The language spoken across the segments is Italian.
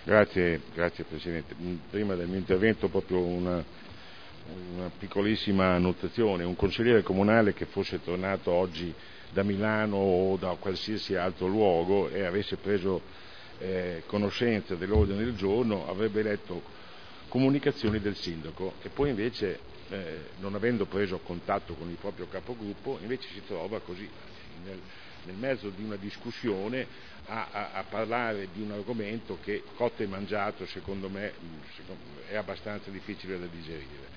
Grazie Presidente. Prima del mio intervento proprio una piccolissima annotazione. Un consigliere comunale che fosse tornato oggi da Milano o da qualsiasi altro luogo e avesse preso conoscenza dell'ordine del giorno avrebbe letto comunicazioni del sindaco e poi invece non avendo preso contatto con il proprio capogruppo invece si trova così nel mezzo di una discussione a parlare di un argomento che cotto e mangiato secondo me è abbastanza difficile da digerire.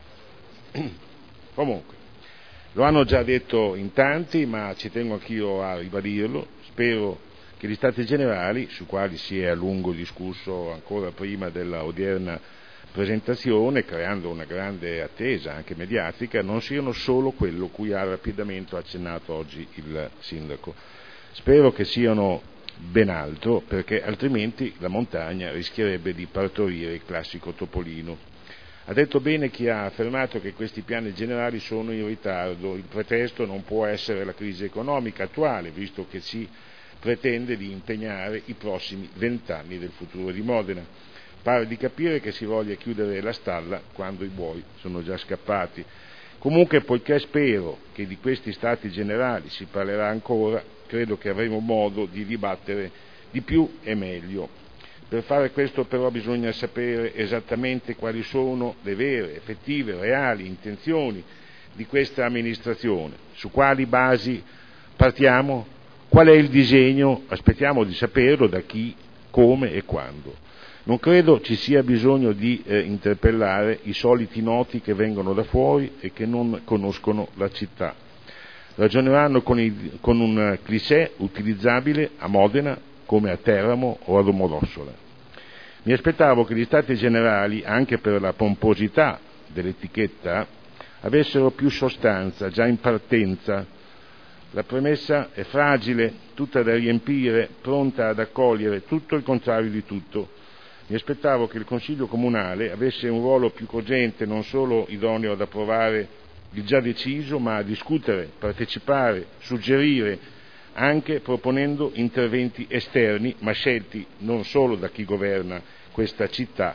Comunque, lo hanno già detto in tanti, ma ci tengo anch'io a ribadirlo. Spero che gli Stati Generali, sui quali si è a lungo discusso ancora prima della odierna presentazione, creando una grande attesa anche mediatica, non siano solo quello cui ha rapidamente accennato oggi il Sindaco. Spero che siano ben altro, perché altrimenti la montagna rischierebbe di partorire il classico topolino. Ha detto bene chi ha affermato che questi piani generali sono in ritardo. Il pretesto non può essere la crisi economica attuale, visto che si pretende di impegnare i prossimi 20 anni del futuro di Modena. Pare di capire che si voglia chiudere la stalla quando i buoi sono già scappati. Comunque, poiché spero che di questi stati generali si parlerà ancora, credo che avremo modo di dibattere di più e meglio. Per fare questo però bisogna sapere esattamente quali sono le vere, effettive, reali intenzioni di questa amministrazione, su quali basi partiamo, qual è il disegno, aspettiamo di saperlo da chi, come e quando. Non credo ci sia bisogno di interpellare i soliti noti che vengono da fuori e che non conoscono la città. Ragioneranno con un cliché utilizzabile a Modena come a Teramo o a Domodossola. Mi aspettavo che gli Stati Generali, anche per la pomposità dell'etichetta, avessero più sostanza già in partenza. La premessa è fragile, tutta da riempire, pronta ad accogliere tutto il contrario di tutto. Mi aspettavo che il Consiglio Comunale avesse un ruolo più cogente, non solo idoneo ad approvare il già deciso, ma a discutere, partecipare, suggerire, anche proponendo interventi esterni, ma scelti non solo da chi governa questa città.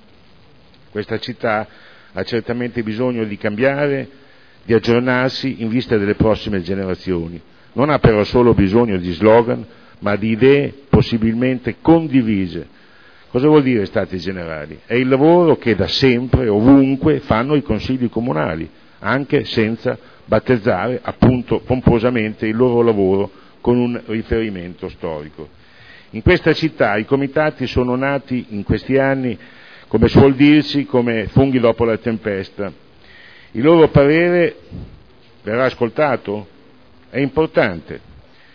Questa città ha certamente bisogno di cambiare, di aggiornarsi in vista delle prossime generazioni. Non ha però solo bisogno di slogan, ma di idee possibilmente condivise. Cosa vuol dire Stati Generali? È il lavoro che da sempre, ovunque, fanno i consigli comunali, anche senza battezzare appunto pomposamente il loro lavoro con un riferimento storico. In questa città i comitati sono nati in questi anni, come suol dirsi, come funghi dopo la tempesta. Il loro parere verrà ascoltato? È importante.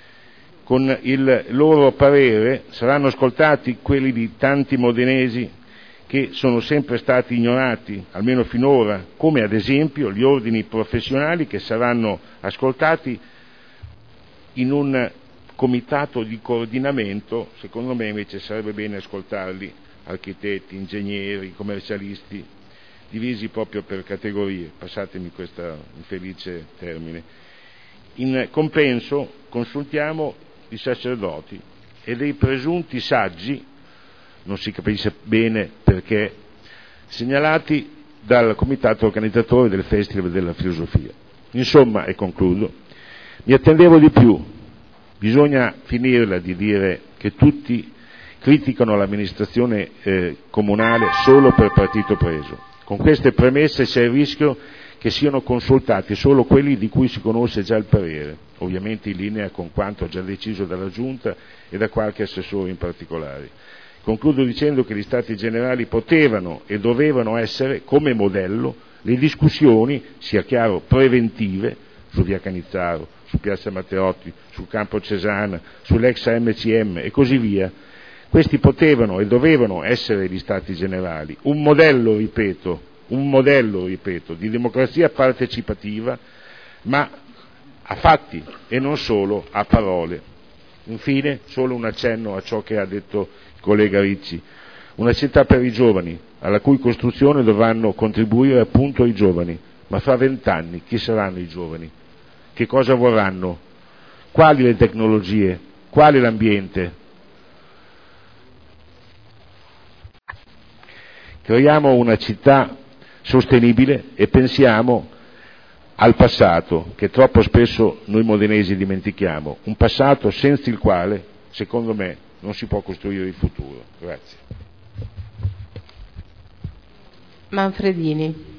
Con il loro parere saranno ascoltati quelli di tanti modenesi che sono sempre stati ignorati, almeno finora, come ad esempio gli ordini professionali che saranno ascoltati in un comitato di coordinamento. Secondo me invece sarebbe bene ascoltarli, architetti, ingegneri, commercialisti, divisi proprio per categorie, passatemi questo infelice termine. In compenso consultiamo i sacerdoti e dei presunti saggi, non si capisce bene perché, segnalati dal comitato organizzatore del Festival della Filosofia. Insomma, e concludo, mi attendevo di più. Bisogna finirla di dire che tutti criticano l'amministrazione comunale solo per partito preso. Con queste premesse c'è il rischio che siano consultati solo quelli di cui si conosce già il parere, ovviamente in linea con quanto già deciso dalla Giunta e da qualche assessore in particolare. Concludo dicendo che gli Stati Generali potevano e dovevano essere come modello le discussioni, sia chiaro preventive, su via Canizzaro, su piazza Matteotti, sul campo Cesana, sull'ex AMCM e così via. Questi potevano e dovevano essere gli Stati Generali, un modello, ripeto, di democrazia partecipativa, ma a fatti e non solo a parole. Infine, solo un accenno a ciò che ha detto il collega Ricci. Una città per i giovani, alla cui costruzione dovranno contribuire appunto i giovani. Ma fra 20 anni chi saranno i giovani? Che cosa vorranno? Quali le tecnologie? Quale l'ambiente? creiamo una città sostenibile e pensiamo al passato che troppo spesso noi modenesi dimentichiamo, un passato senza il quale, secondo me, non si può costruire il futuro. Grazie. Manfredini.